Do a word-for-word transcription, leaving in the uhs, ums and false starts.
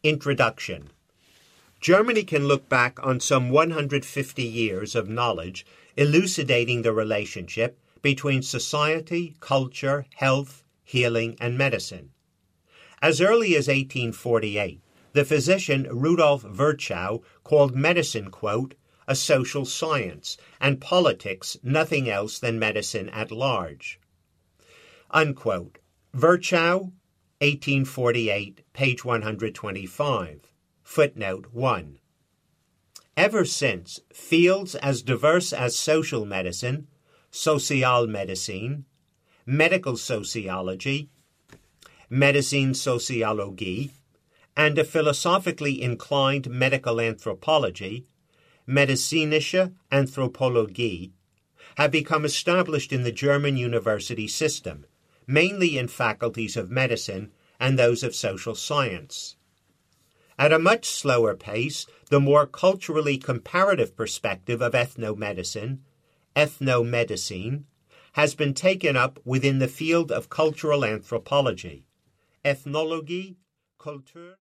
Introduction. Germany can look back on some one hundred fifty years of knowledge elucidating the relationship between society, culture, health, healing, and medicine. As early as eighteen forty-eight, the physician Rudolf Virchow called medicine, quote, a social science, and politics nothing else than medicine at large. Unquote. Virchow, eighteen forty-eight, page one hundred twenty-five. Footnote one. Ever since, fields as diverse as social medicine, Sozialmedizin, medical sociology, Medizin Soziologie, and a philosophically inclined medical anthropology, Medizinische Anthropologie, have become established in the German university system, mainly in faculties of medicine and those of social science. At a much slower pace, the more culturally comparative perspective of ethnomedicine, ethnomedicine, has been taken up within the field of cultural anthropology, ethnologie, Kultur.